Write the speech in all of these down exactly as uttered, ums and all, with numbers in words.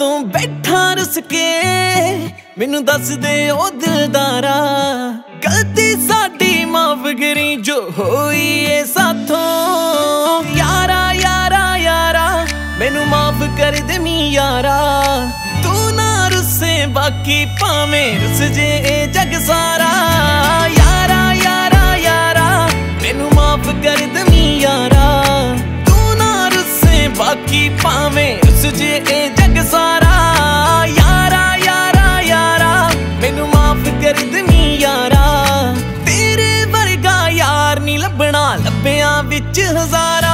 तू बैठा रुस के मैनू दस दे ओ दिलदारा गलती साडी माफ करी जो होई ए साथों यारा यारा यारा मैनू माफ कर दे मी यारा तू ना रुसे बाकी भावें रुस जे ए जग सारा यारा यारा यारा मैनू माफ कर दे मी यारा तू ना रुसे बाकी भावें रुस जे ए जग सारा यारा यारा यारा मैनू माफ कर दे मी यारा तेरे वर्गा यार नी लभना लभ्या विच हजारां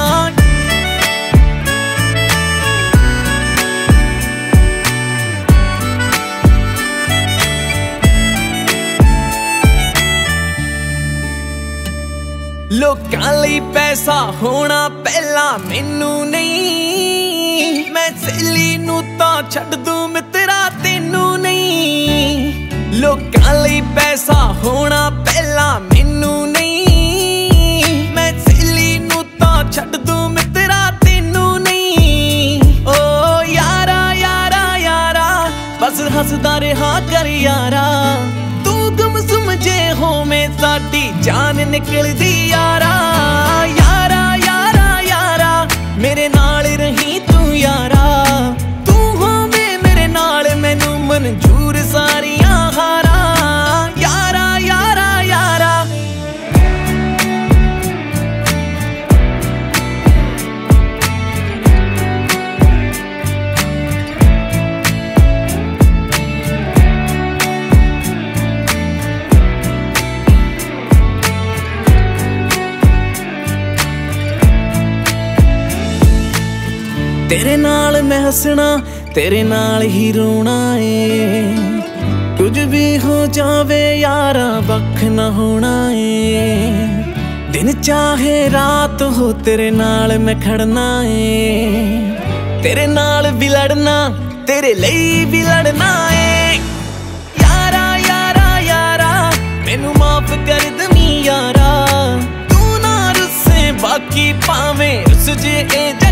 लोकां लई पैसा होना पहला मैनू नहीं मैं सहेली नू तां छड्ड दूं मित्रा तैनू नहीं लोकां लई पैसा होना पहला मैनू नहीं मैं सहेली नू तां छड्ड दूं मित्रा तैनू नहीं ओ यारा यारा यारा बस हसदा रहा कर यारा तू गुम सुम जे होवें साडी जान निकलदी यारा यारा यारा यारा मेरे नाल रही तू यारा तू होवे मेरे नाल मैनू मंजूर सारियां हारा यारा यारा यारा तेरे नाल मैं हसना तेरे नाल ही रोना है कुछ भी हो जावे यारा वख ना होना है दिन चाहे रात हो तेरे नाल मैं खड़ना है तेरे नाल भी लड़ना तेरे लिए भी लड़ना है यारा यारा यारा मैनू माफ कर दे मी यारा तू ना रुसे बाकी भावें रुस जे ए